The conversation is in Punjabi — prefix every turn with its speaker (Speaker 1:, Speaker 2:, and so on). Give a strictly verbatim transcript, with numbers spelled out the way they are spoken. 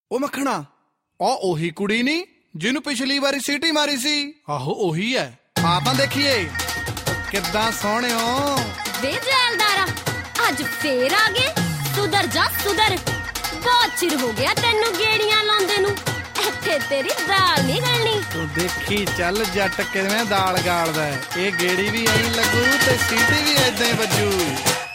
Speaker 1: ਉਹ ਮੱਖਣਾ, ਉਹ ਉਹੀ ਕੁੜੀ ਨੀ ਜਿਹਨੂੰ ਪਿਛਲੀ ਵਾਰੀ ਸੀਟੀ ਮਾਰੀ ਸੀ? ਆਹੋ ਉਹੀ ਹੈ। ਆ ਤਾਂ ਦੇਖੀਏ ਕਿੱਦਾਂ ਸੋਹਣਿਓ।
Speaker 2: ਵੇ ਜੈਲਦਾਰਾ, ਅੱਜ ਫੇਰ ਆ ਗਏ? ਸੁਧਰ ਜਾ ਸੁਧਰ, ਬਹੁਤ ਚਿਰ ਹੋ ਗਿਆ ਤੈਨੂੰ ਗੇੜੀਆਂ ਲਾਉਂਦੇ ਨੂੰ। ਇੱਥੇ ਤੇਰੀ ਦਾਲ ਨਹੀਂ ਗਲਣੀ।
Speaker 1: ਤੂੰ ਦੇਖੀ ਚੱਲ ਜੱਟ ਕਿਵੇਂ ਦਾਲ ਗਾਲਦਾ। ਇਹ ਗੇੜੀ ਵੀ ਐਂ ਲੱਗੂ ਤੇ ਸੀਟੀ ਵੀ ਏਦਾਂ ਹੀ ਵੱਜੂ।